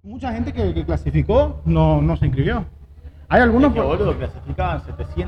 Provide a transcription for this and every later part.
Mucha gente que clasificó no se inscribió. Hay algunos... Que boludo, clasificaban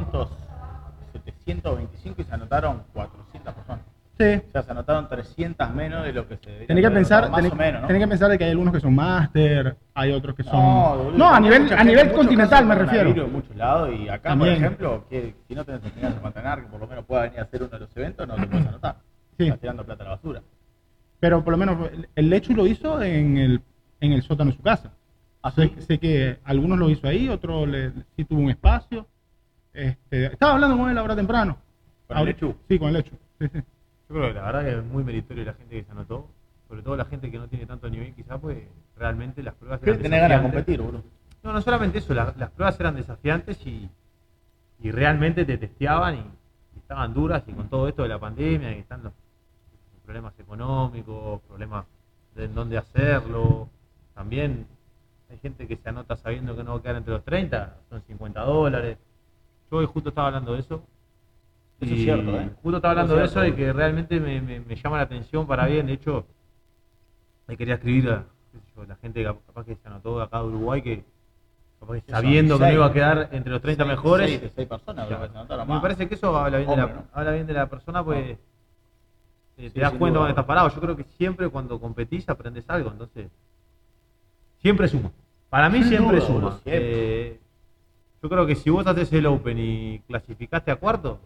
725 y se anotaron 400 personas. Sí. O sea, se anotaron 300 menos de lo que se debería Tenés que haber pensar, anotado, más o menos, ¿no? tenés que pensar de que hay algunos que son máster, hay otros que son... boludo, No, a hay nivel, mucha a gente, nivel muchos continental casos me de refiero. coronavirus en muchos lados y acá, También. por ejemplo, que si no tenés oportunidad de entrenar, que por lo menos pueda venir a hacer uno de los eventos, no te puedes anotar. Sí. Estás tirando plata a la basura. Pero por lo menos el Lechu lo hizo en el sótano de su casa. ¿Ah, sé, sí? sé que algunos lo hizo ahí, otros sí tuvo un espacio. Estaba hablando con él ahora temprano. ¿Con el Lechu? Sí, con el Lechu. Sí, sí. Yo creo que la verdad que es muy meritorio la gente que se anotó, sobre todo la gente que no tiene tanto nivel quizás, pues realmente las pruebas eran Tenés ganas de desafiantes. competir, boludo. No solamente eso, las pruebas eran desafiantes y realmente te testeaban y estaban duras, y con todo esto de la pandemia, y están los problemas económicos, problemas de en dónde hacerlo, también hay gente que se anota sabiendo que no va a quedar entre los 30, son $50. Yo hoy justo estaba hablando de eso. Eso es cierto, ¿eh? Justo estaba hablando Eso de es eso cierto. y que realmente me llama la atención para bien. De hecho, me quería escribir a qué sé yo, la gente capaz que se anotó de acá de Uruguay, que capaz que Eso, sabiendo que no seis. iba a quedar entre los 30 mejores. 6 personas, creo que se anotaron Me más. parece que eso habla bien, Hombre, ¿no? habla bien de la persona, pues te Sí, das sin cuenta duda. dónde estás parado. Yo creo que siempre cuando competís aprendes algo, entonces siempre suma. Para mí Sin siempre duda, suma. boludo, siempre. Yo creo que si vos haces el Open y clasificaste a cuarto,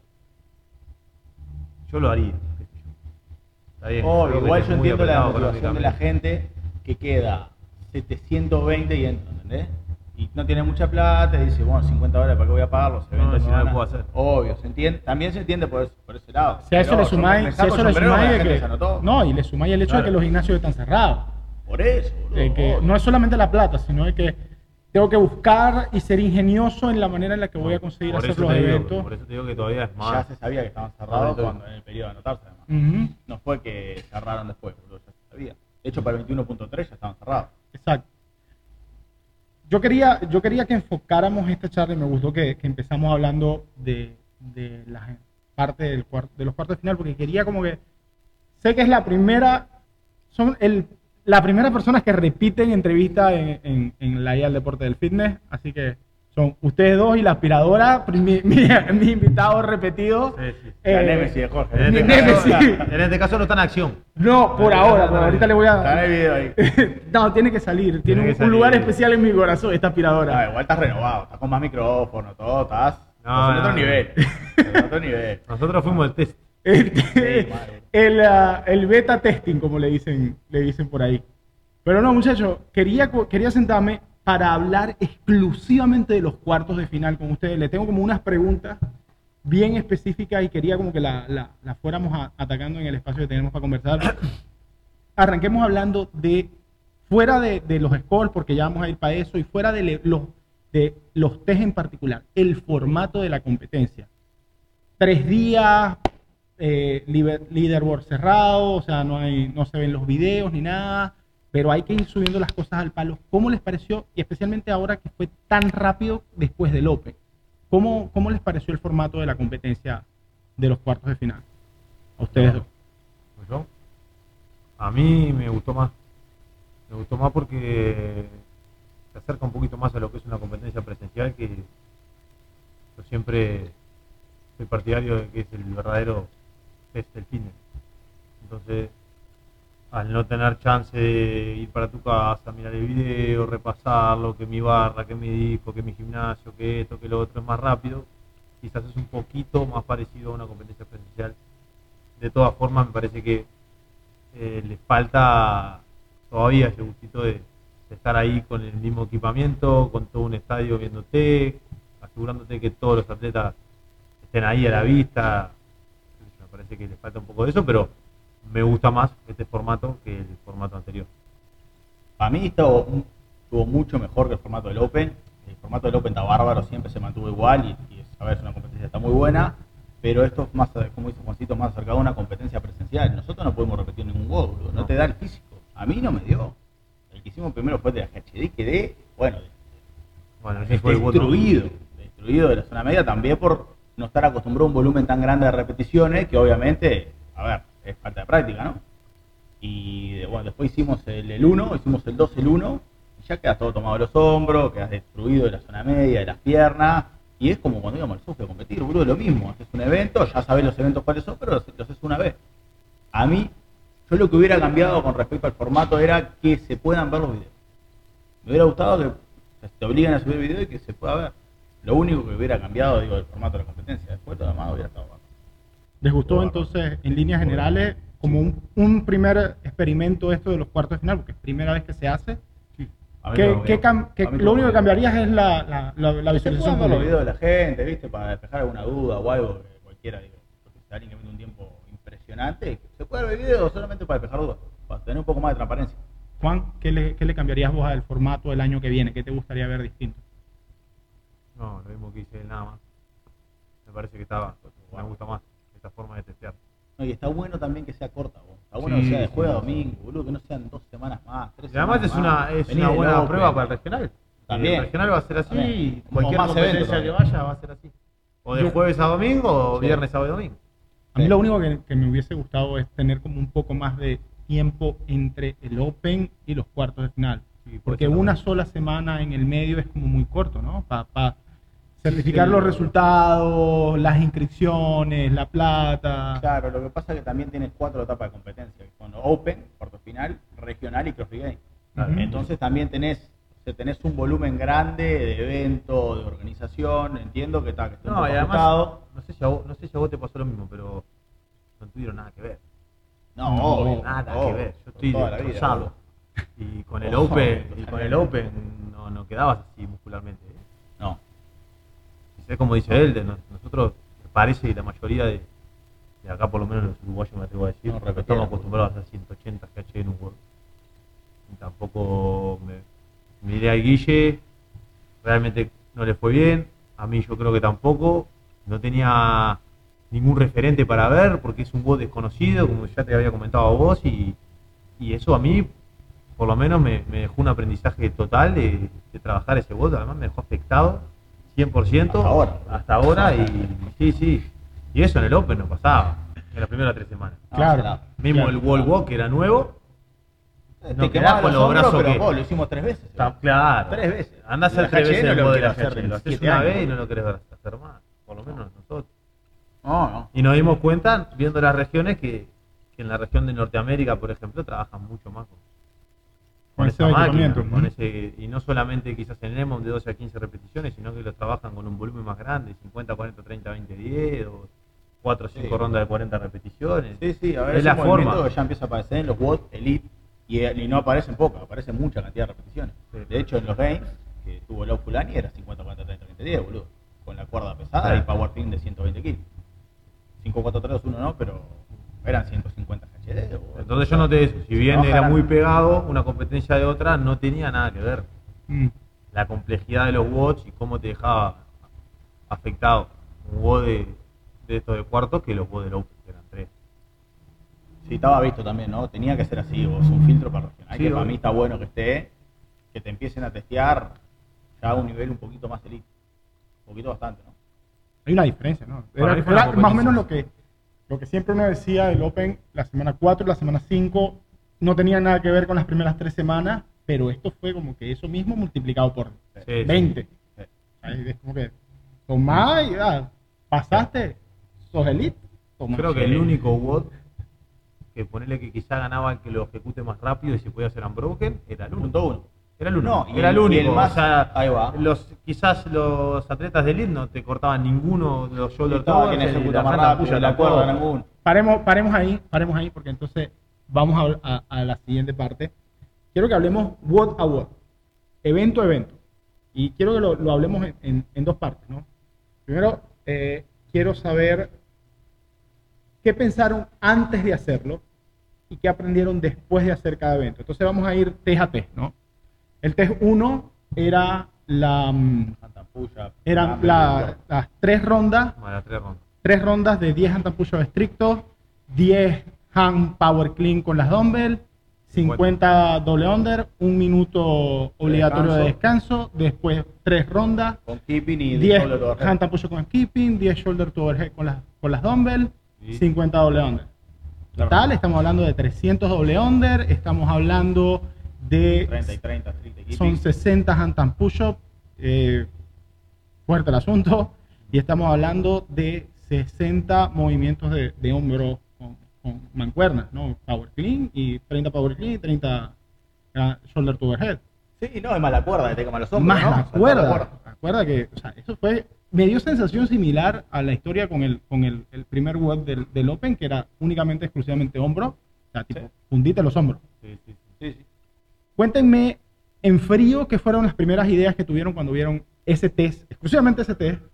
yo lo haría. Qué sé yo. Está bien, Oh, creo que igual es yo muy entiendo la apretado motivación de la económicamente. gente que queda 720 y entra, ¿entendés? Y no tiene mucha plata y dice, bueno, $50 para qué voy a pagar los eventos. si me no van lo a-". puedo hacer. Obvio, se entiende, también se entiende por ese lado. Si a eso Pero le yo sumáis, me si a saco eso el le sombrero con la sumáis de gente que... se anotó. No, y le sumáis el hecho de que Claro. los gimnasios están cerrados. Por eso, boludo. De que obvio. no es solamente la plata, sino de que tengo que buscar y ser ingenioso en la manera en la que voy a conseguir Por hacer eso los te digo, eventos. por eso te digo que todavía es más. Ya se sabía que estaban cerrados Sobre todo. cuando en el periodo de anotarse, además. Ujú, No fue que cerraron después, boludo, ya se sabía. De hecho, para el 21.3 ya estaban cerrados. exacto. Yo quería que enfocáramos esta charla y me gustó que empezamos hablando de la parte de los cuartos de final, porque quería como que... Sé que es la primera... la primera persona que repiten entrevista en la IA del deporte del fitness, así que son ustedes dos y la aspiradora, mi invitado repetido. Sí, sí. La némesis de Jorge. En este, Mi caso, némesis. en este caso no está en acción. No, por ahora, pero ahorita le voy Está en el a... video ahí. No, tiene que salir, tiene que un salir. lugar especial en mi corazón, esta Ah, aspiradora. igual estás renovado, estás con más micrófono, todo, estás No, en otro no. nivel. En otro nivel. Nosotros fuimos el test. Este, Sí, madre. el beta testing, como le dicen por ahí. Pero no, muchachos, quería sentarme para hablar exclusivamente de los cuartos de final con ustedes. Le tengo como unas preguntas bien específicas y quería como que la fuéramos atacando en el espacio que tenemos para conversar. Arranquemos hablando de, fuera de los scores, porque ya vamos a ir para eso, y fuera de los test en particular, el formato de la competencia. 3 días, leaderboard cerrado, o sea, no se ven los videos ni nada, pero hay que ir subiendo las cosas al palo. ¿Cómo les pareció? Y especialmente ahora que fue tan rápido después del Open. ¿Cómo les pareció el formato de la competencia de los cuartos de final? A ustedes dos. ¿Yo? A mí me gustó más. Me gustó más porque se acerca un poquito más a lo que es una competencia presencial, que yo siempre soy partidario de que es el verdadero test del fitness. Entonces, al no tener chance de ir para tu casa, mirar el video, repasarlo, que mi barra, que mi disco, que mi gimnasio, que esto, que lo otro es más rápido, quizás es un poquito más parecido a una competencia presencial. De todas formas, me parece que le falta todavía ese gustito de estar ahí con el mismo equipamiento, con todo un estadio viéndote, asegurándote que todos los atletas estén ahí a la vista. Me parece que le falta un poco de eso, pero me gusta más este formato que el formato anterior. Para mí estuvo mucho mejor que el formato del Open. El formato del Open está bárbaro, siempre se mantuvo igual y a ver, es una competencia está muy buena, pero esto es más, como dice Juancito, más acercado a una competencia presencial. Nosotros no podemos repetir ningún gol, boludo, no te da el físico. A mí no me dio. El que hicimos primero fue de la GHD, quedé, bueno, Bueno, ese fue el voto. destruido de la zona media, también por no estar acostumbrado a un volumen tan grande de repeticiones, que obviamente, a ver, es falta de práctica, ¿no? Y bueno, después hicimos el 1, hicimos el 2, el 1, y ya quedas todo tomado de los hombros, quedas destruido de la zona media, de las piernas, y es como cuando íbamos al surf a competir, boludo, lo mismo, haces un evento, ya sabés los eventos cuáles son, pero los haces una vez. A mí, yo lo que hubiera cambiado con respecto al formato era que se puedan ver los videos. Me hubiera gustado que te obliguen a subir video y que se pueda ver. Lo único que hubiera cambiado, digo, el formato de la competencia, después todo lo demás hubiera estado bueno. ¿Les gustó entonces, en líneas generales, como un primer experimento esto de los cuartos de final, porque es primera vez que se hace? A mí me ¿Qué gustó. A mí lo único que me cambiarías es la Se visualización pueden ver los pública? videos de la gente, ¿viste? Para despejar alguna duda o algo, que cualquiera, digo, porque si alguien que vende un tiempo impresionante, se puede ver videos solamente para despejar dudas, para tener un poco más de transparencia. Juan, ¿qué le cambiarías vos al formato del año que viene? ¿Qué te gustaría ver distinto? No, lo mismo que hice él, nada más. Me parece que me gusta más esta forma de testear. No, y está bueno también que sea corta, vos. Está bueno Sí, que sea de jueves a sí. domingo, boludo, que no sean 2 semanas más, 3 Y además semanas más. es Vení una de buena López. prueba para el regional. También. El regional va a ser así También. y Como cualquier más eventos competencia que también. vaya va a ser así. O de Yo- jueves a domingo o Sí. viernes, sábado y domingo. A mí Sí. lo único que me hubiese gustado es tener como un poco más de tiempo entre el Open y los cuartos de final. Sí, puede Porque ser una también. sola semana en el medio es como muy corto, ¿no? Para certificar Sí, los lo- resultados, las inscripciones, la plata. Claro, lo que pasa es que también tienes 4 etapas de competencia, que son Open, cuarto final, regional y CrossFit Games. Ujú. Entonces también tenés un volumen grande de evento, de organización, entiendo que está un No, poco y además, ajustado. no sé si a vos te pasó lo mismo, pero no tuvieron nada que ver. No, No, obvio, Nada obvio, que ver. Yo estoy toda la vida, destrozado. boludo. Y con el Oh, Open, totalmente. no quedabas así muscularmente. No, Es como dice él, nosotros parece que la mayoría de acá, por lo menos los uruguayos me atrevo a decir, No, porque repetieron. estamos acostumbrados a hacer 180 caché en un World. Y tampoco me miré al Guille, realmente no le fue bien, a mí yo creo que tampoco, no tenía ningún referente para ver, porque es un WOD desconocido, como ya te había comentado a vos, y eso a mí, por lo menos, me dejó un aprendizaje total de trabajar ese WOD, además me dejó afectado 100% Hasta ahora. y sí, y eso en el Open no pasaba, en las primeras 3 semanas. no, Claro. será. Mismo Claro. el Wall Walk que era nuevo, Te no quemaba quedás con los hombros, brazos pero que... vos lo hicimos 3 veces. Está claro. 3 veces. Andá a hacer La 3 HN veces el lo WOD de quiero la hacer HN, en lo haces 7 una años. vez y no lo querés hacer más, por lo menos nosotros. No. Y nos dimos cuenta, viendo las regiones, que en la región de Norteamérica, por ejemplo, trabajan mucho más con ese esa máquina, equipamiento. con ese, y no solamente quizás en el EMOM de 12 a 15 repeticiones, sino que lo trabajan con un volumen más grande, 50, 40, 30, 20, 10, o 4 o 5 Sí. rondas de 40 repeticiones. Sí, a ver, es la un movimiento forma. que ya empieza a aparecer en los WOD Elite y no aparecen pocas, aparecen mucha cantidad de repeticiones. Sí. De hecho, en los games que tuvo Lau Fulani era 50, 40, 30, 20, 10, boludo. Con la cuerda pesada Sí. y power team de 120 kilos. 5, 4, 3, 2, 1 no, pero eran 150 HD. Entonces yo noté eso, si bien era muy pegado una competencia de otra, no tenía nada que ver. Mm. La complejidad de los WODs y cómo te dejaba afectado un WOD de estos de cuartos que los WOD del Open, que eran 3. Sí, estaba visto también, ¿no? Tenía que ser así, vos, un filtro para regional. Sí, que para obvio. mí está bueno que esté, que te empiecen a testear ya a un nivel un poquito más elite. Un poquito bastante, ¿no? Hay una diferencia, ¿no? Para Era, mí fue una era más o menos competencia. lo que siempre uno decía del Open, la semana 4 y la semana 5 no tenía nada que ver con las primeras 3 semanas, pero esto fue como que eso mismo multiplicado por Sí, 20. Sí. Ahí es como que tomá y pasaste, sos elite, tomá. Creo que el único WOD que ponerle que quizá ganaba el que lo ejecute más rápido y se podía hacer unbroken era el único. Punto uno. Era el único. No, y era el el- y único. el más- o sea, ahí va. quizás los atletas de elite no te cortaban ninguno de los shoulder Estaba towers, quien y ejecuta la más janta rápido, puya la cuerda tampoco. ningún. Paremos ahí, porque entonces vamos a la siguiente parte. Quiero que hablemos WOD a WOD, evento a evento. Y quiero que lo hablemos en 2 partes, ¿no? Primero, quiero saber qué pensaron antes de hacerlo y qué aprendieron después de hacer cada evento. Entonces vamos a ir test a test, ¿no? El test 1 era Handstand push-up, eran dumbbell, las 3 rondas, Bueno, 3 rondas. 3 rondas de 10 handstand push-up estrictos, 10 hand power clean con las dumbbell, 50 doble under, 1 minuto obligatorio de descanso, después 3 rondas, con keeping y 10 shoulder to overhead. handstand push-up con keeping, 10 shoulder to overhead con las dumbbell, Sí. 50 doble under. Total, estamos hablando de 300 doble under, estamos hablando de 30 y 30, strict y son keeping. 60 handstand push-up, fuerte el asunto, y estamos hablando de 60 movimientos de hombro con mancuernas, ¿no? Power clean y 30 power clean y 30 shoulder to overhead. Sí, no, es mala cuerda, que te quema los hombros, Más ¿no? la Saltar cuerda. Acuerda que, o sea, eso fue, me dio sensación similar a la historia con el primer web del Open, que era únicamente, exclusivamente hombro, o sea, tipo, Sí. hundite los hombros. Sí, sí, sí. Sí, sí. Cuéntenme en frío qué fueron las primeras ideas que tuvieron cuando vieron ese test, exclusivamente ese test,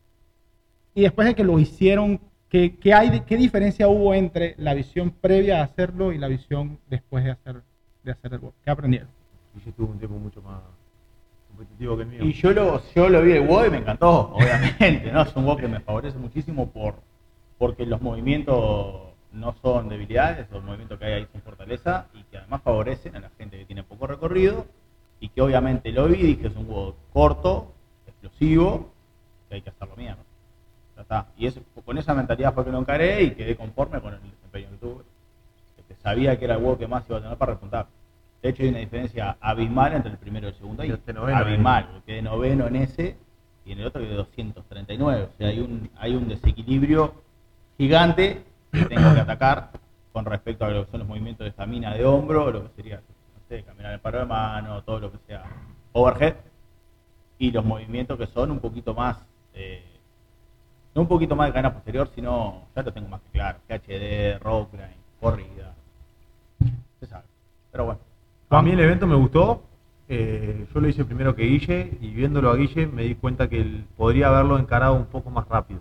y después de que lo hicieron, ¿qué diferencia hubo entre la visión previa a hacerlo y la visión después de hacer el web? ¿Qué aprendieron? Y yo tuve un tiempo mucho más competitivo que el mío. Y yo lo vi el WOD y me encantó, obviamente, ¿no? Es un WOD que me favorece muchísimo porque los movimientos no son debilidades, los movimientos que hay ahí son fortaleza y que además favorecen a la gente que tiene poco recorrido y que obviamente lo vi y dije es un WOD corto, explosivo, que hay que hacerlo mierda. Ya está. Y con esa mentalidad fue que lo encaré y quedé conforme con el desempeño que tuve. Que sabía que era el WOD que más iba a tener para repuntar. De hecho, hay una diferencia abismal entre el primero y el segundo. Y este noveno, abismal, porque quedé noveno en ese y en el otro quedé 239. O sea, hay un desequilibrio gigante que tengo que atacar con respecto a lo que son los movimientos de estamina de hombro, lo que sería, no sé, caminar en paro de mano, todo lo que sea overhead, y los movimientos que son un poquito más, no un poquito más de cadena posterior, sino, ya lo tengo más que claro, GHD, rope grind, corrida, se sabe. Pero bueno. A mí el evento me gustó, yo lo hice primero que Guille y viéndolo a Guille me di cuenta que él podría haberlo encarado un poco más rápido.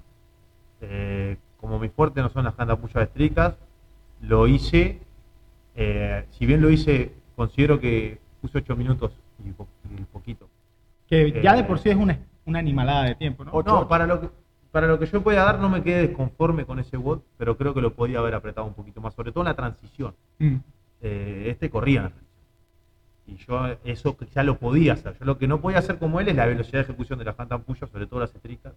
Como mi fuerte no son las handapullas estrictas, lo hice, si bien lo hice, considero que puse 8 minutos y poquito. Que ya de por sí es una animalada de tiempo, ¿no? No, para lo que yo podía dar no me quedé desconforme con ese WOD, pero creo que lo podía haber apretado un poquito más, sobre todo en la transición. Mm. Corría en la transición. Y yo eso ya lo podía hacer. Yo lo que no podía hacer como él es la velocidad de ejecución de las handstand push-ups, sobre todo las estrictas.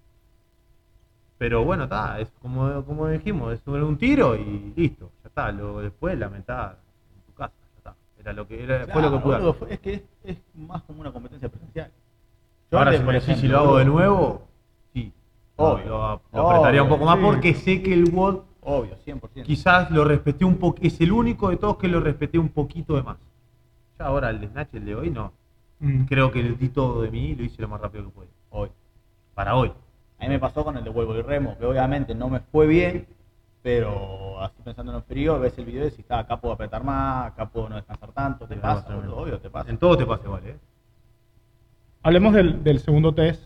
Pero bueno, está, es como dijimos, es un tiro y listo, ya está. Después lamentar en tu casa, ya está. Fue lo que pude hacer. Es que es más como una competencia presencial. Ahora antes, si por me decís si ejemplo, lo hago de nuevo, sí. Obvio. Lo apretaría un poco más Sí. porque sé que el WOD Obvio, 100%. quizás lo respeté un poco, es el único de todos que lo respeté un poquito de más. Ya ahora el de Snatch, el de hoy, no. Mm. Creo que di todo de mí y lo hice lo más rápido que pude. Hoy. Para hoy. A mí me pasó con el de vuelvo y remo, que obviamente no me fue bien, pero así pensando en el frío, ves el video y decís, acá puedo apretar más, acá puedo no descansar tanto, te pasa, boludo, obvio, te pasa. En todo te pasa igual, ¿eh? Hablemos del segundo test.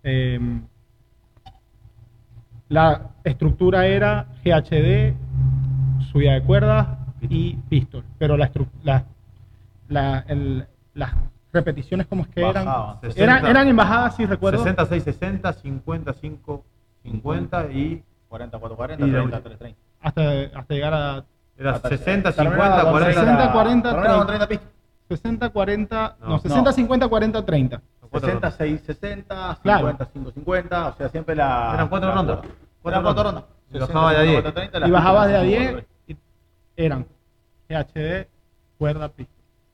La estructura era GHD, subida de cuerdas y pistol. Pero las repeticiones, ¿cómo es que Bajaban. eran? Eran en bajadas, sí recuerdo. 66, 60, 55, 50 y 44, 40, Y la 30, última. 30. hasta llegar a era Hasta 60, terminaba 50, con 40. 60, 40, terminaba con 30. 30 pistas. 60, 40, No, no, 60, no. 50, 40, 30. 60, 6, 60, Claro. 50, 5, 50, o sea, siempre la... Eran 4 la- rondas. Eran 4 rondas. Y bajaba de a 10. 30, Y bajabas de a pistas 10 y eran GHD, cuerda, pistol.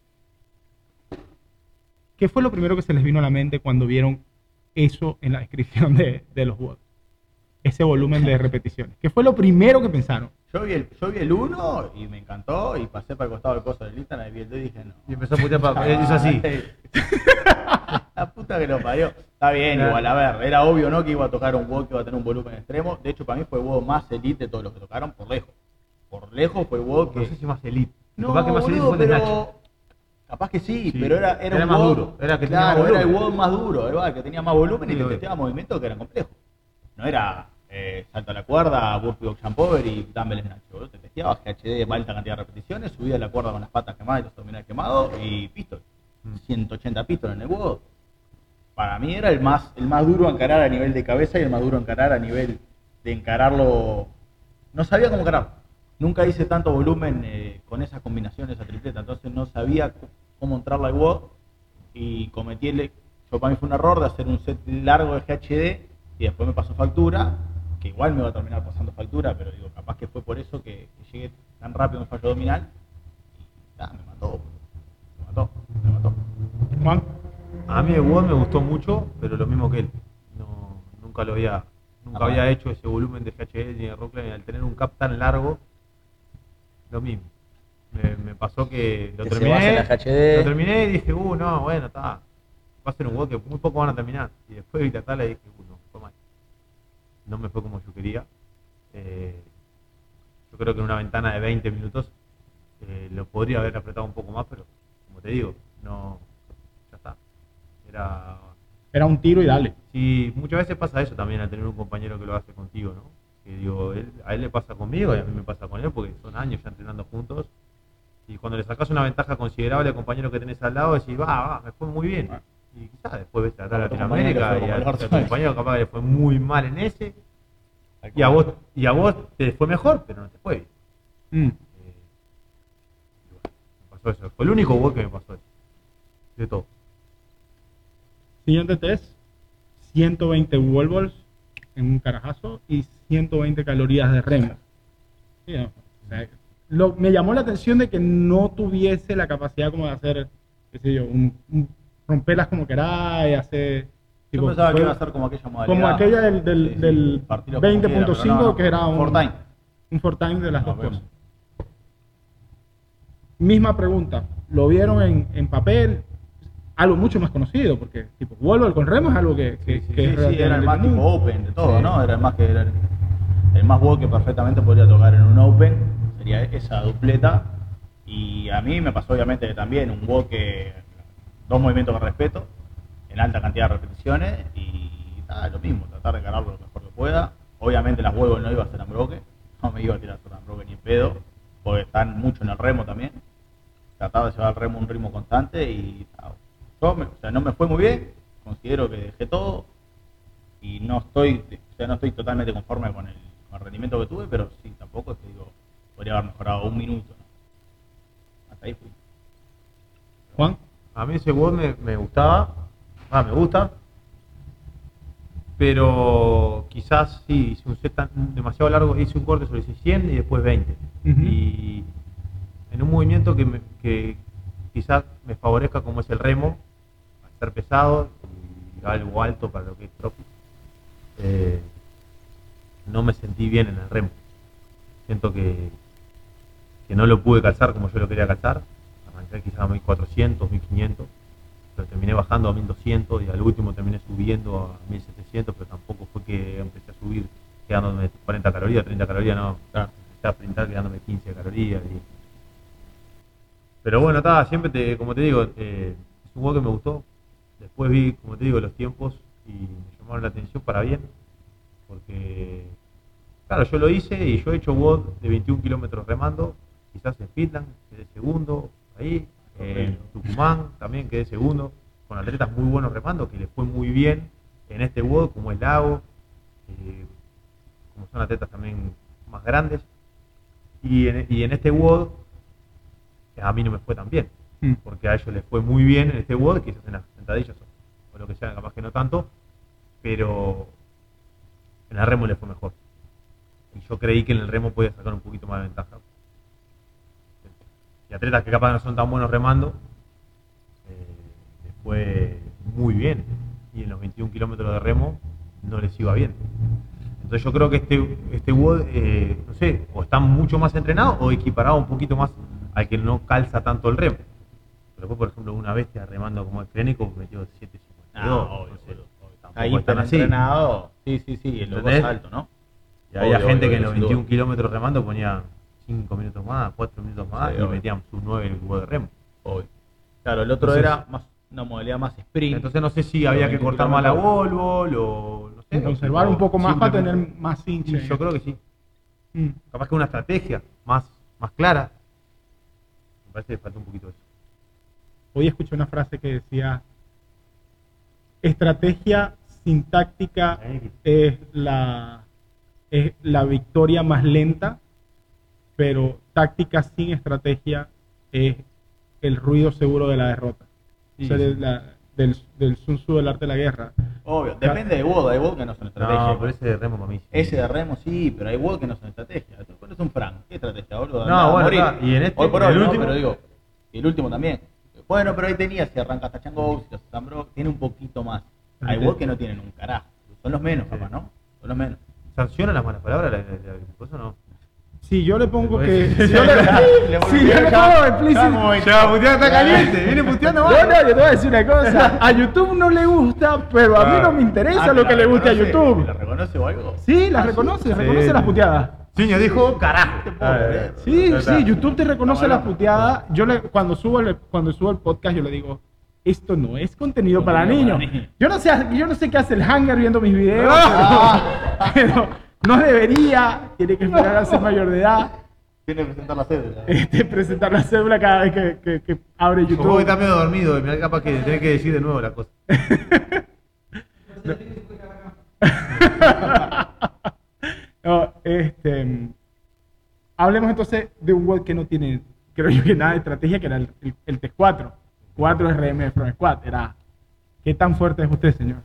¿Qué fue lo primero que se les vino a la mente cuando vieron eso en la descripción de los WOD? Ese volumen de repeticiones. ¿Qué fue lo primero que pensaron? Yo vi el 1 y me encantó y pasé para el costado del coso del Instagram y vi el 2 y dije no. Y empezó a putear para. Es así. La puta que lo parió. Está bien, Claro. igual, a ver, era obvio, ¿no? Que iba a tocar un WOD que iba a tener un volumen extremo. De hecho, para mí fue el WOD más elite de todos los que tocaron, por lejos. Por lejos fue el WOD que... No sé si más elite. No, Capaz que más elite boludo, fue el de Snatch. pero... Capaz que sí, Sí. pero era Era un más WOD, duro, era que tenía claro, más era el volumen. WOD más duro, era el que tenía más volumen y Sí, te obvio. testeaba movimientos que eran complejos. No era salto a la cuerda, burpee box jump over y dumbbell snatch, boludo. Te testeabas GHD de alta cantidad de repeticiones, subías la cuerda con las patas quemadas y los abdominales quemados y pistol. 180 pistol en el WOD. Para mí era el más duro a encarar a nivel de cabeza y el más duro a encarar a nivel de encararlo. No sabía cómo encararlo. Nunca hice tanto volumen con esas combinaciones, esa tripleta, entonces no sabía cómo entrarla al WOD y cometí para mí fue un error de hacer un set largo de GHD y después me pasó factura, que igual me iba a terminar pasando factura, pero digo, capaz que fue por eso que llegué tan rápido en fallo abdominal y me mató. mató, me mató. Juan. A mí el WOD me gustó mucho, pero lo mismo que él. Nunca había hecho ese volumen de GHD ni de Rockline, y al tener un cap tan largo, lo mismo. Me pasó que lo Que se basa en la GHD. terminé y dije, no, bueno, está. Va a ser un WOD que muy poco van a terminar. Y después vi la tabla y dije, no, fue mal. No me fue como yo quería. Yo creo que en una ventana de 20 minutos lo podría haber apretado un poco más, pero como te digo, no, ya está. Era un tiro y dale. Sí, muchas veces pasa eso también al tener un compañero que lo hace contigo, ¿no? Que digo, a él le pasa conmigo y a mí me pasa con él porque son años ya entrenando juntos. Y cuando le sacas una ventaja considerable al compañero que tenés al lado, decís, me fue muy bien. Y quizás después ves a Latinoamérica y a tu compañero capaz que le fue muy mal en ese. Y a vos te fue mejor, pero no te fue bien. Me pasó eso. Fue el único gol que me pasó eso. De todo. Siguiente test, 120 wall balls en un carajazo y 120 calorías de remo. Sí, ¿no? O sea, me llamó la atención de que no tuviese la capacidad como de hacer, qué sé yo, romperlas como queráis, hacer... Yo pensaba que iba a ser como aquella modalidad. Como aquella del Partirlo como 20.5 quiera, no, que era un Fortnite. Un Fortnite de las dos vemos. cosas. Misma pregunta, ¿lo vieron en papel? Algo mucho más conocido, porque tipo wall ball con remo es algo que es Sí, era el relativamente más común. tipo open de todo, Sí. ¿no? Era el más wall que perfectamente podría tocar en un open, sería esa dupleta. Y a mí me pasó obviamente también un wall que, dos movimientos con respeto, en alta cantidad de repeticiones, y lo mismo, tratar de cargarlo lo mejor que pueda. Obviamente las wall ball no iba a ser unbroken, no me iba a tirar unbroken ni en pedo, porque están mucho en el remo también. Trataba de llevar al remo un ritmo constante y no me fue muy bien, considero que dejé todo y no estoy totalmente conforme con el rendimiento que tuve, pero sí, tampoco te digo, podría haber mejorado un minuto, ¿no? Hasta ahí fui. Juan. A mí ese WOD me gustaba, me gusta, pero quizás sí, hice un set demasiado largo, hice un corte sobre 100 y después 20. Y en un movimiento que quizás me favorezca como es el remo, al ser pesado y algo alto para lo que es trophy, no me sentí bien en el remo. Siento que no lo pude calzar como yo lo quería calzar. Arranqué quizás a 1400, 1500, pero terminé bajando a 1200 y al último terminé subiendo a 1700, pero tampoco fue que empecé a subir quedándome 40 calorías, 30 calorías, no. Empecé a sprintar quedándome 15 calorías. Pero bueno, siempre como te digo, es un juego que me gustó. Después vi, como te digo, los tiempos y me llamaron la atención para bien, porque claro, yo lo hice y yo he hecho WOD de 21 kilómetros remando, quizás en Fitland, quedé segundo, ahí, en Tucumán también quedé segundo, con atletas muy buenos remando, que les fue muy bien en este WOD, como el Lago, como son atletas también más grandes, y en este WOD a mí no me fue tan bien, porque a ellos les fue muy bien en este WOD, quizás en las sentadillas o lo que sea, capaz que no tanto, pero en el remo les fue mejor. Y yo creí que en el remo podía sacar un poquito más de ventaja. Y atletas que capaz no son tan buenos remando, les fue muy bien. Y en los 21 kilómetros de remo no les iba bien. Entonces yo creo que este WOD, no sé, o está mucho más entrenado o equiparado un poquito más al que no calza tanto el remo. Pero después, por ejemplo, una bestia remando como el Clénico metió 7.52. Ahí están entrenado, sí, el loco es alto, ¿no? Y había gente que en los 21 kilómetros remando ponía 5 minutos más, 4 minutos más y metían sus 9 en el WOD de remo. Claro, el otro era más una modalidad más sprint. Entonces no sé si había que cortar más la Volvo o no sé. Conservar un poco más para tener más hincha. Yo creo que sí. Capaz que una estrategia más clara. Me parece que falta un poquito eso. Hoy escuché una frase que decía: estrategia sin táctica es la victoria más lenta, pero táctica sin estrategia es el ruido seguro de la derrota. Sí, del Sun Tzu, del arte de la guerra. Obvio, depende de WOD, hay WOD que no son estrategia. No, pero ese de remo para mí sí. Ese de remo sí, pero hay WOD que no son estrategia. Tú pones un Frank, ¿qué estrategia, boludo? No, bueno, morir. y en este, Hoy por hoy, el no, último, pero digo, y el último también. Bueno, pero ahí tenía, si arranca hasta Chango, si los Zambro, tiene un poquito más. Hay WOD que no tienen un carajo. Son los menos, capaz, ¿no? Son los menos. ¿Sanciona las malas palabras la cosa o no? Si yo le pongo Pues, que. sí. Si yo le pongo explícito. Ya, puteada está caliente, viene puteando No, más. no, yo te voy a decir una cosa. A YouTube no le gusta, pero a mí no me interesa lo que le guste a YouTube. ¿La reconoce o algo? Sí, las reconoce, reconoce las puteadas. Ciño dijo, carajo. Sí, sí, YouTube te reconoce las puteadas. Cuando subo el podcast, yo le digo, esto no es contenido para niños. Yo no sé qué hace el hanger viendo mis videos, pero no debería, tiene que esperar a ser mayor de edad. Tiene que presentar la cédula. Presentar la cédula cada vez que abre YouTube. Como que está medio dormido, me da capaz que tenés que decir de nuevo la cosa. No, hablemos entonces de un WOD que no tiene, creo yo, que nada de estrategia, que era el T4. 4 RM de Front Squad. ¿Qué tan fuerte es usted, señor?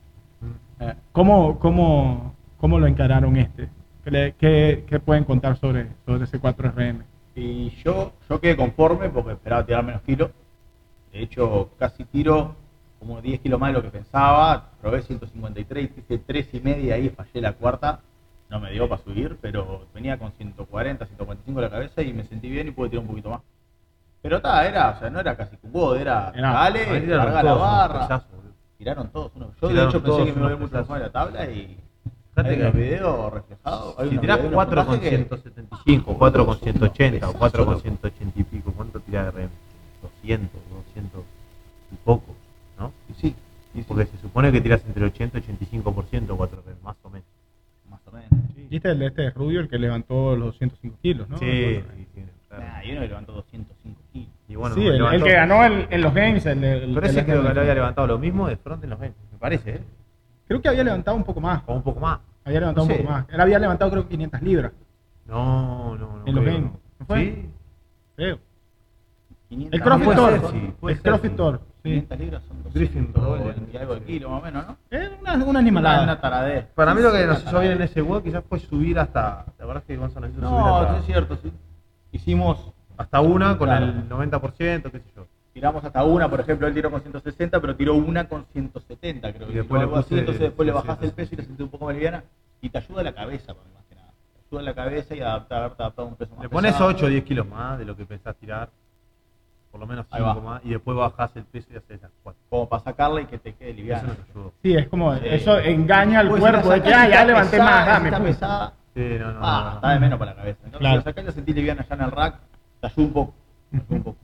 ¿Cómo lo encararon este? ¿Qué pueden contar sobre ese 4 RM? Y yo quedé conforme porque esperaba tirar menos kilos. De hecho, casi tiro como 10 kilos más de lo que pensaba. Probé 153, hice 3,5 ahí, fallé la cuarta. No me dio para subir, pero venía con 140, 145 en la cabeza y me sentí bien y pude tirar un poquito más. Pero no era casi un WOD, era dale, carga la barra. Tiraron todos. Yo de hecho pensé que me iba a ver mucho mejor en la tabla y hay unos videos reflejados. Si tirás 4 con 175, 4 con 180 o 4 con 180 y pico, ¿cuánto tirás de RM? 200 y poco, ¿no? Sí. Porque se supone que tiras entre 80 y 85% 4 RM, más o menos. Más o menos. ¿Viste el de este Rubio, el que levantó los 105 kilos, no? Sí. Y uno que levantó 205 kilos. Y bueno, Sí, el que ganó en los games. Pero ese creo que lo había levantado lo mismo de front en los games, me parece, ¿eh? Creo que había levantado un poco más. O un poco más. Había levantado un poco más. Él había levantado creo que 500 libras. No. En los games. ¿No fue? Sí. Creo. 500 El CrossFit puede Tour. ser, sí, puede El ser, CrossFit sí. Tour. Sí. 500 libras son Griffin 220 y algo de kilo más o menos, ¿no? Es una animalada. Una taradez. Para mí lo que nos hizo bien en ese WOD quizás fue subir hasta, ¿te acordás que Gonzalo hizo subir No, hasta, eso es cierto, sí. Hicimos, hasta una con Claro. el 90%, qué sé yo? tiramos hasta una, por ejemplo, él tiró con 160, pero tiró una con 170, creo. Y después algo le así, puse entonces después le 300. bajás el peso y la sentís un poco más liviana y te ayuda la cabeza, para mí, más que nada. Te ayuda la cabeza y haberte adaptado a un peso más Le pones pesado. 8 o 10 kilos más de lo que pensás tirar, por lo menos Ahí 5 va. más, y después bajás el peso y haces las 4. Como para sacarla y que te quede Eso liviana. nos ayudó. Sí, es como, Sí. eso engaña al Pues cuerpo si la de que sacás y ya está levanté pesada, más, dame. está pum. pesada, Sí, no. está de menos para la cabeza. Entonces, Claro. si la sacás y la sentís liviana ya en el rack, te ayuda un poco. Te ayuda un poco.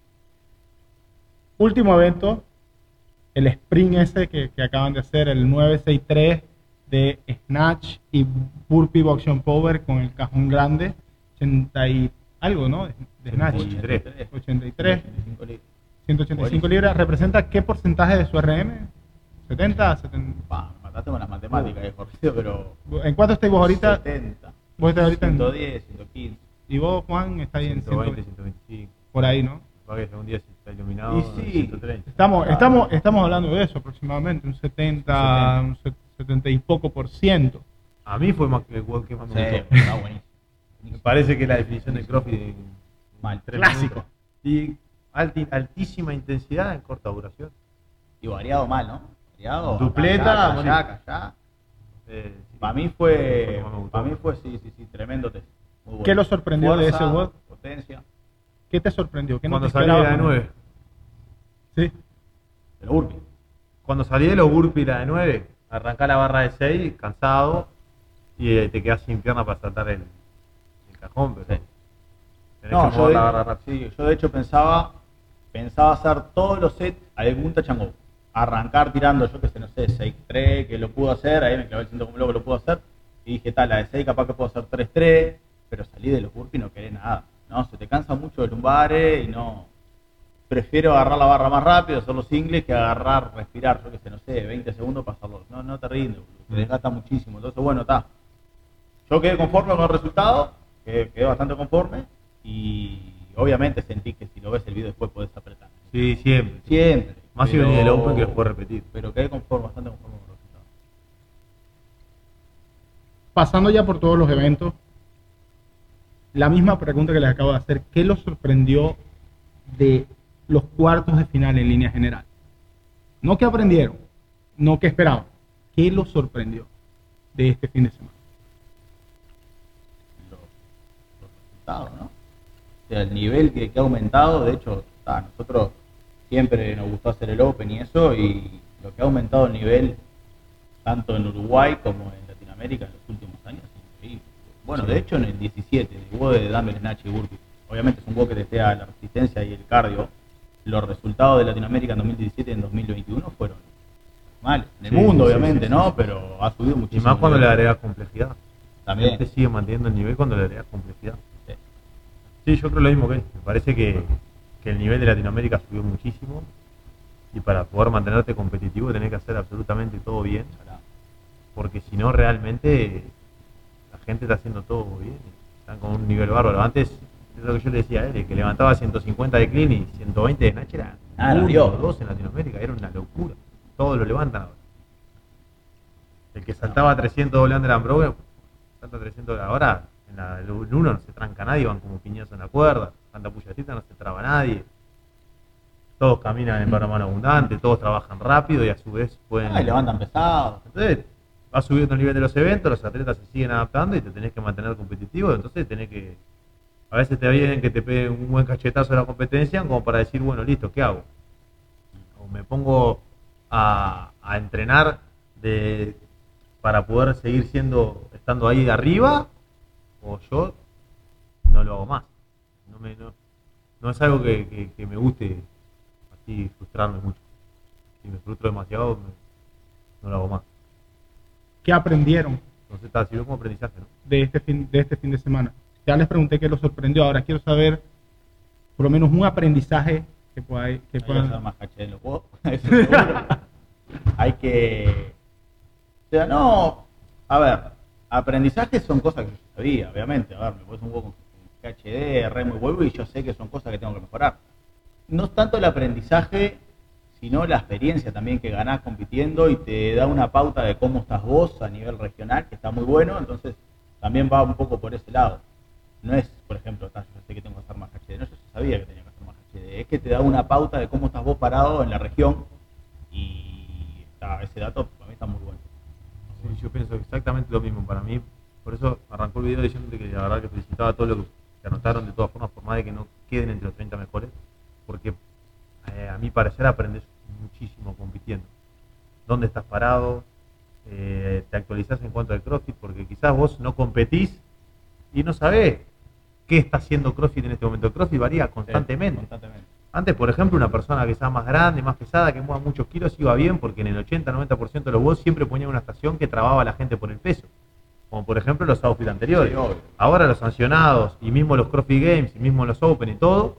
Último evento, el sprint ese que acaban de hacer, el 963 de Snatch y Burpee Boxing Power con el cajón grande, 80 y algo, ¿no? De Snatch. 83. 83, 85 libras. 185 libras. ¿Representa qué porcentaje de su RM? ¿70? 70. Pa, me mataste con las matemáticas, Jorge, pero... ¿En cuánto estáis vos ahorita? 70. Vos estás ahorita en... 110, 115. Y vos, Juan, está ahí en 120, 120, 125. por ahí, ¿no? Va que un día se está iluminado, Y sí. 130. Estamos hablando de eso aproximadamente, un 70, un 70 y poco por ciento. A mí fue más que el WOD que más Sí, me gustó. está buenísimo. Me parece que la definición de CrossFit en Mal. 3 Clásico. minutos. Y altísima intensidad en corta duración. Y variado mal, ¿no? Variado. Dupleta, acá. Sí. Para mí fue, Más me gustó. para mí fue, sí, tremendo test. Muy bueno. ¿Qué lo sorprendió de ese WOD? Potencia. ¿Qué te sorprendió? ¿Qué no Cuando te salí de la de esperabas? 9. Sí. Pero burpee. Cuando salí de los burpees la de 9, arrancá la barra de 6, cansado, y te quedás sin pierna para saltar el cajón, pero Sí. tenés No, que mover la barra rápido. sí, yo de hecho pensaba hacer todos los sets algún touch and go. Arrancar tirando, yo que sé, no sé, 6-3, que lo pudo hacer, ahí me clavé el cinto como loco, lo pudo hacer. Y dije, tal, la de 6 capaz que puedo hacer 3-3, pero salí de los burpees y no querés nada. No, se te cansa mucho los lumbares y no... Prefiero agarrar la barra más rápido, hacer los singles, que agarrar, respirar, yo que sé, no sé, 20 segundos para hacerlo. No te rinde, te desgasta muchísimo. Entonces, bueno, está. Yo quedé conforme con el resultado, quedé bastante conforme y obviamente sentí que si lo ves el video después podés apretar. Sí, siempre. Siempre. Más si pero- venía del Open que lo puedo repetir. Pero quedé conforme, bastante conforme con el resultado. Pasando ya por todos los eventos, la misma pregunta que les acabo de hacer, ¿qué los sorprendió de los cuartos de final en línea general? No qué aprendieron, no qué esperaban, qué los sorprendió de este fin de semana. Los resultados, ¿no? O sea, el nivel que ha aumentado, de hecho, nosotros siempre nos gustó hacer el Open y eso, y lo que ha aumentado el nivel tanto en Uruguay como en Latinoamérica en los últimos años es increíble. Bueno, sí. De hecho en el 17, el juego de Dumbbell Snatch y Burpee, obviamente es un juego que testea la resistencia y el cardio. Los resultados de Latinoamérica en 2017 y en 2021 fueron normales. En el mundo, obviamente, ¿no? Pero ha subido muchísimo. Y más cuando le agregas complejidad. También. La gente sigue manteniendo el nivel cuando le agregas complejidad. Sí, yo creo lo mismo que él. Me parece que el nivel de Latinoamérica subió muchísimo y para poder mantenerte competitivo tenés que hacer absolutamente todo bien, porque si no realmente la gente está haciendo todo bien, están con un nivel bárbaro. Antes, es lo que yo le decía a él, que levantaba 150 de clean y 120 de snatch era dos en Latinoamérica, era una locura, todos lo levantan ahora. El que saltaba 300 doble under and broken, salta 300 ahora. En el 1 no se tranca nadie, van como piñazos en la cuerda, tanta puyatita, no se traba nadie. Todos caminan en mano abundante, todos trabajan rápido y a su vez pueden... y levantan pesados. Entonces, va subiendo el nivel de los eventos, los atletas se siguen adaptando y te tenés que mantener competitivo, entonces tenés que... A veces te vienen que te peguen un buen cachetazo a la competencia como para decir, bueno, listo, ¿qué hago? O me pongo a entrenar para poder seguir estando ahí de arriba, o yo no lo hago más. No es algo que me guste así frustrarme mucho. Si me frustro demasiado, no lo hago más. ¿Qué aprendieron? Entonces sirvió como aprendizaje, ¿no? De este fin de semana. Ya les pregunté qué los sorprendió, ahora quiero saber por lo menos un aprendizaje que puedan... hacer más caché en los juegos. Eso seguro. Hay que... O sea, no... A ver, aprendizajes son cosas que yo sabía, obviamente. A ver, me pones un juego con KHD, remo y vuelvo y yo sé que son cosas que tengo que mejorar. No es tanto el aprendizaje, sino la experiencia también que ganás compitiendo y te da una pauta de cómo estás vos a nivel regional, que está muy bueno, entonces también va un poco por ese lado. No es, por ejemplo, yo sé que tengo que hacer más HD, no, yo sabía que tenía que hacer más HD, es que te da una pauta de cómo estás vos parado en la región y ese dato para mí está muy bueno. Sí, yo pienso exactamente lo mismo para mí, por eso arrancó el video diciéndote que la verdad que felicitaba a todos los que anotaron de todas formas, por más de que no queden entre los 30 mejores, porque a mi parecer aprendes muchísimo compitiendo. ¿Dónde estás parado? Te actualizás en cuanto al CrossFit, porque quizás vos no competís y no sabés qué está haciendo CrossFit en este momento. El CrossFit varía constantemente. Sí, constantemente. Antes, por ejemplo, una persona que sea más grande, más pesada, que mueva muchos kilos, iba bien porque en el 80-90% de los bots siempre ponían una estación que trababa a la gente por el peso. Como por ejemplo los outfits anteriores. Sí, ahora los sancionados y mismo los CrossFit Games y mismo los Open y todo,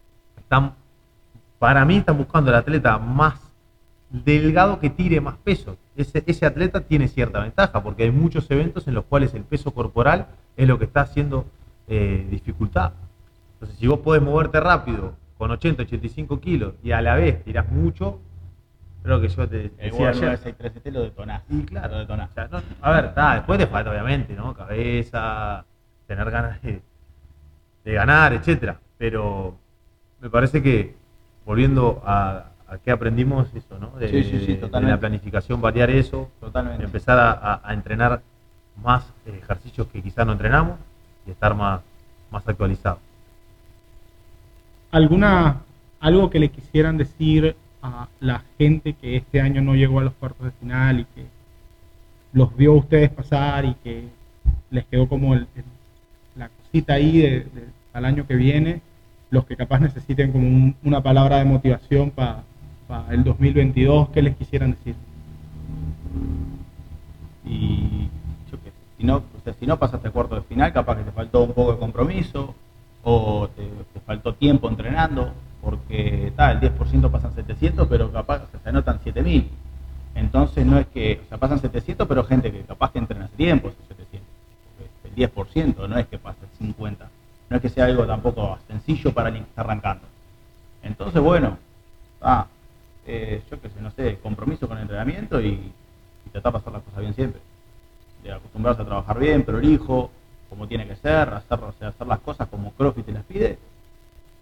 para mí están buscando el atleta más delgado que tire más peso. Ese atleta tiene cierta ventaja porque hay muchos eventos en los cuales el peso corporal es lo que está haciendo dificultad. Entonces, si vos podés moverte rápido con 80-85 kilos y a la vez tirás mucho, creo que yo te decía ayer. El 963 lo detonás. Y claro, lo detonás. O sea, a ver, después te falta obviamente, ¿no? Cabeza, tener ganas de ganar, etcétera. Pero me parece que, volviendo a qué aprendimos eso, ¿no? Sí, de la planificación, variar eso, totalmente. Empezar a entrenar más ejercicios que quizás no entrenamos y estar más actualizados. Algo que le quisieran decir a la gente que este año no llegó a los cuartos de final y que los vio a ustedes pasar y que les quedó como la cosita ahí al año que viene, los que capaz necesiten como una palabra de motivación para el 2022, ¿qué les quisieran decir? Y yo qué sé, si no pasaste a cuartos de final, capaz que te faltó un poco de compromiso o te faltó tiempo entrenando, porque el 10% pasan 700, pero capaz se anotan 7000. Entonces no es que, o sea, pasan 700, pero gente que capaz que entrena hace tiempo esos 700. El 10%, no es que pase el 50%. No es que sea algo tampoco sencillo para alguien que está arrancando. Entonces, bueno, yo qué sé, no sé, compromiso con el entrenamiento y tratar de hacer las cosas bien siempre. De acostumbrarse a trabajar bien, prolijo, como tiene que ser, hacer las cosas como CrossFit te las pide.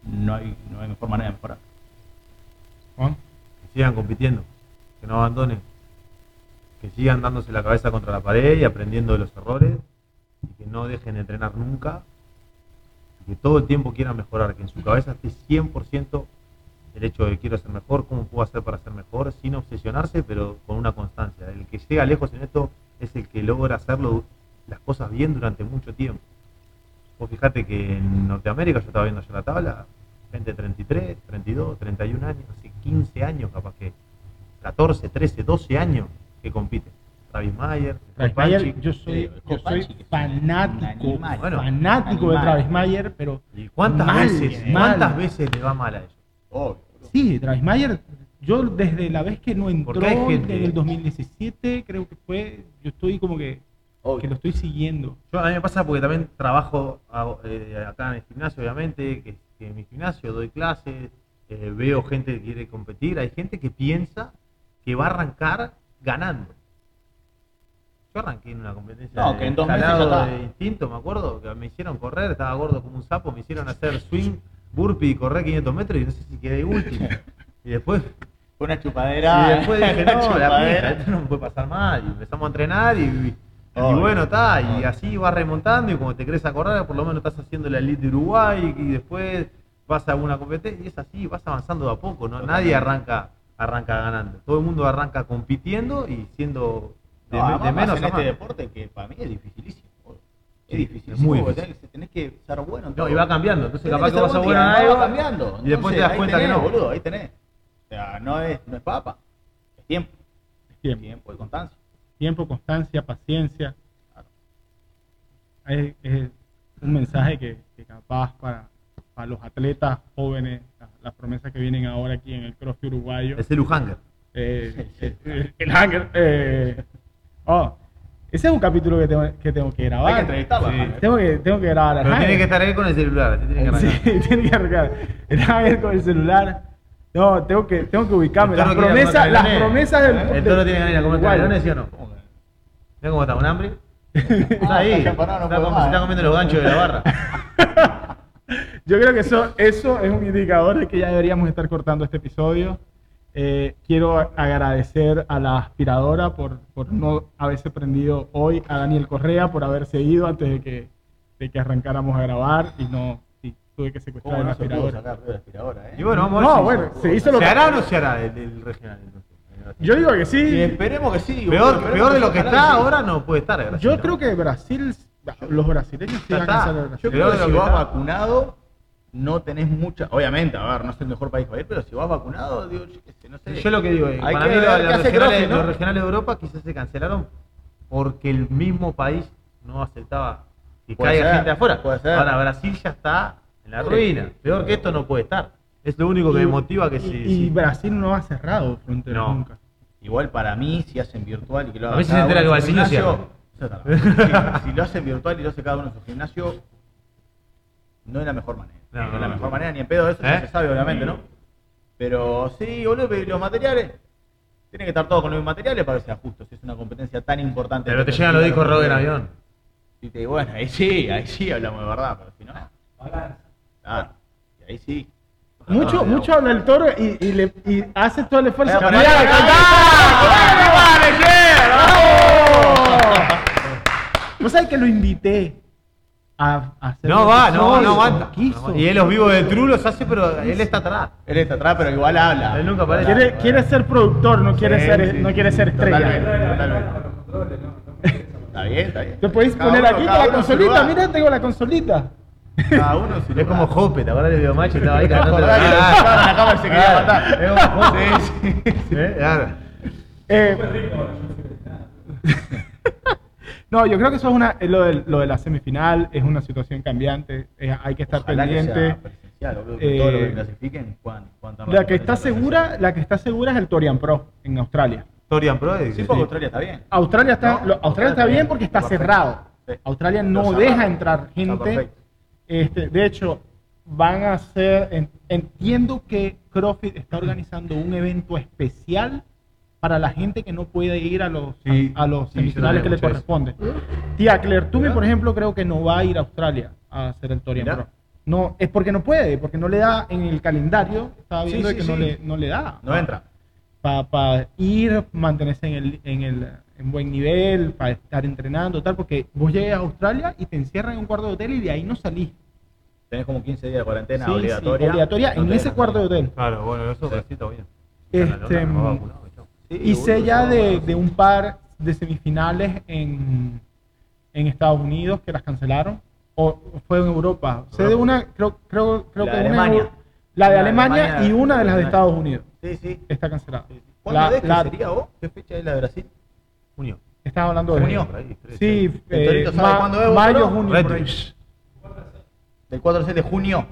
no hay mejor manera de mejorar. Juan. Que sigan compitiendo, que no abandonen, que sigan dándose la cabeza contra la pared y aprendiendo de los errores, y que no dejen de entrenar nunca, y que todo el tiempo quieran mejorar, que en su cabeza esté 100% el hecho de quiero ser mejor, cómo puedo hacer para ser mejor, sin obsesionarse, pero con una constancia. El que llega lejos en esto es el que logra hacerlo las cosas bien durante mucho tiempo. Vos fijate que en Norteamérica, yo estaba viendo ya la tabla, gente de 33, 32, 31 años, hace 15 años capaz que, 14, 13, 12 años que compiten. Travis Mayer, Travis Mayer, yo soy fanático, fanático de Travis Mayer, pero ¿y cuántas veces le va mal a ellos? Obvio. Sí, Travis Mayer, yo desde la vez que no entró Porque hay gente- en el 2017, creo que fue, yo estoy como que Obvio. lo estoy siguiendo. A mí me pasa porque también trabajo acá en el gimnasio, obviamente, que en mi gimnasio doy clases, veo gente que quiere competir, hay gente que piensa que va a arrancar ganando. Yo arranqué en una competencia No, que en 2 meses escalado ya está. de instinto, me acuerdo, que me hicieron correr, estaba gordo como un sapo, me hicieron hacer swing, burpee y correr 500 metros y no sé si quedé último. Y después Fue una chupadera. Y después dije, no, la chupadera. pija, esto no me puede pasar mal. Y empezamos a entrenar y Obvio. bueno, está. Y Obvio. así vas remontando y como te querés acordar, por lo menos estás haciendo la elite de Uruguay y después vas a una competencia y es así, vas avanzando de a poco, ¿no? Nadie arranca ganando. Todo el mundo arranca compitiendo y siendo de, No, además, de menos en a este más. deporte que para mí es dificilísimo. Es Sí, dificilísimo. es muy porque difícil. tenés que ser bueno en No, todo. y va cambiando, entonces Tenés capaz que ser vas a bueno bueno en y algo va cambiando. y después te das Ahí cuenta tenés, que no. boludo, ahí tenés. O sea, no es papa. Es tiempo. Tiempo, Tiempo y constancia. tiempo, constancia, paciencia. Claro. Es un mensaje que capaz para los atletas jóvenes, las promesas que vienen ahora aquí en el CrossFit uruguayo. Es el Uhanger. El hanger. Ese es un capítulo que tengo que grabar. Hay que entrevistarlo. Sí. Jaime. Tengo que grabar al Pero tiene hanger. que estar ahí con el celular, te tiene que arrancar. Sí, tiene que arrancar. El hanger con el celular. No, tengo que ubicarme. El toro quiere ir a comer Las canelones. promesas del. El toro tiene que ir a comer Uruguayo. canelones, ¿sí o no? ¿Cómo que? Mira cómo está, un hambre. Está ahí. está empanado, no Está puede como más, se está comiendo los ganchos de la barra. Yo creo que eso es un indicador de que ya deberíamos estar cortando este episodio. Quiero agradecer a la aspiradora por no haberse prendido hoy, a Daniel Correa por haberse ido antes de que arrancáramos a grabar y tuve que secuestrar ¿Cómo la no se pudo aspiradora. sacar ruido de aspiradora, Y bueno, vamos a ver No, si bueno, se hizo lo ¿se que- hará o no se hará el regional entonces? Yo digo que Y sí. esperemos que sí. Peor, boludo, peor de lo que ojalá está sí. ahora no puede estar. Brasil, Yo ¿no? creo que Brasil, los brasileños sí Ya van a está. hacer el Brasil. Yo Peor creo de que lo si que vas está. vacunado, no tenés mucha. Obviamente, a ver, no es el mejor país para ir, pero si vas vacunado, digo, yo qué sé, no sé. Yo lo que digo es, Hay para que mí ver qué los hace regionales, CrossFit, ¿no? los regionales de Europa quizás se cancelaron porque el mismo país no aceptaba que Puede caiga ser, gente de afuera. puede ser. Ahora Brasil ya está en la ruina. Peor que esto no puede estar. Es lo único que me motiva que sí. Y Brasil no ha cerrado fronteras No. nunca. Igual para mí, si hacen virtual y que lo A hagan mí sí se cada entera uno que en su Brasil no gimnasio, si lo hacen virtual y lo hace cada uno en su gimnasio, no es la mejor manera. No, No es la no, mejor no. manera, ni en pedo, eso ya ¿Eh? se sabe, obviamente, ¿no? Pero sí, boludo, pero los materiales, tiene que estar todo con los mismos materiales para que sea justo, si es una competencia tan importante. Pero te llegan los discos Rogue en avión. Y te digo, bueno, ahí sí hablamos de verdad, pero si no, claro, y ahí sí. Mucho habla el toro y hace todo el esfuerzo. Pero Mira, ahí ¿Vos sabés que lo invité a hacer No un va, no episodio? aguanta. Quiso. Y él los vivos de True los hace, pero él está atrás. Él está atrás, pero igual habla. Él nunca aparece. Quiere ser productor, no quiere Sí, ser, sí, no sí. quiere ser estrella. Totalmente. Está bien, está bien. Te podéis Cada poner uno- aquí cada con la uno en su consolita. lugar. Mira, tengo la consolita. Cada uno en su Es lugar. como Jope, ¿te acuerdas del videomatch? Estaba ahí ¿Te cantando. acordás que lo sentaban en la cámara y se quería matar? Es como Jope. Sí, sí. Claro. Eh, no, yo creo que eso es lo de la semifinal, es una situación cambiante, hay que estar Ojalá que pendiente. sea presencial, boludo, que todo lo que Eh, clasifiquen puedan tener La que está competencia segura es el Torian Pro en Australia. Torian Pro. presencial. Sí, porque Australia está bien. Australia está, No, Australia está bien porque está perfecto. cerrado. Sí. Australia Lo no cerraron. deja entrar Está gente. perfecto. De hecho, van a hacer, entiendo que CrossFit está organizando un evento especial para la gente que no puede ir a los Sí, sí, semifinales yo que le también escuché corresponde. Tía Claire Toomey, por ejemplo, creo que no va a ir a Australia a hacer el Torian Mirá. Pro. No, es porque no puede, porque no le da en el calendario. Estaba viendo Sí, que sí. no le da. No entra. Para ir, mantenerse en buen nivel, para estar entrenando, tal, porque vos llegas a Australia y te encierran en un cuarto de hotel y de ahí no salís. Tenés como 15 días de cuarentena Sí, sí, obligatoria. obligatoria No en te ese dejan cuarto de salir. hotel. Claro, bueno, eso Sí. sí está bien. Este, Sí, Hice boludo, ya yo, de, bueno, de un par de semifinales en Estados Unidos que las cancelaron. O fue en Europa. Sé de una, creo La que de una Alemania. la de Una de Alemania Alemania y una de las de profesional. Estados Unidos. Sí, sí. Está cancelada. Sí, sí. ¿Cuándo La- de qué la- sería vos? ¿Qué fecha es la de Brasil? Junio. Estás hablando de Junio. Por ahí, creo. Sí, ¿El Torito sabe cuándo es, vos, mayo, Toro? junio, por ahí. Retro. Del 4 al 6 de junio.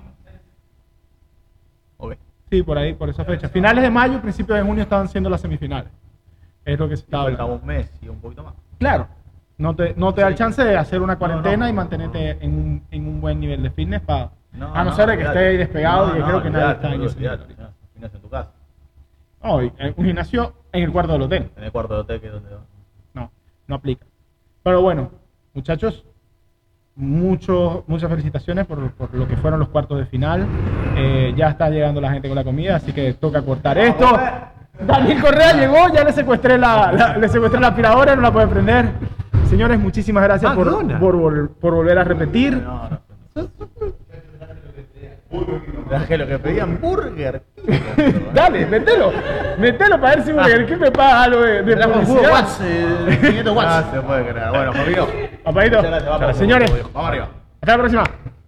Ok. Sí, por ahí, por esa fecha. Finales de mayo, principios de junio estaban siendo las semifinales. Es lo que se estaba Faltaba hablando. un mes y un poquito más. Claro, no te da el Sí. chance de hacer una cuarentena no, y mantenerte en un buen nivel de fitness para, No, a no ser de que olvidate. esté ahí despegado No, y creo que nadie olvidate, está en boludo, ese olvidate. nivel. No, gimnasio en tu casa. No, un gimnasio en el cuarto del hotel. En el cuarto de hotel que es donde No aplica. Pero bueno, muchachos, muchas felicitaciones por lo que fueron los cuartos de final. Ya está llegando la gente con la comida, así que toca cortar esto. Daniel Correa llegó, ya le secuestré la aspiradora, no la puede prender. Señores, muchísimas gracias por volver a repetir. No. Traje lo que pedían burger. Dale, mételo para ver si Burger King me paga algo de Trajo jugo publicidad. Watts, 500 watts. Ah, se puede creer. Bueno, Jorge. Papadito, Muchas gracias, vamos. señores, Vamos arriba. hasta la próxima.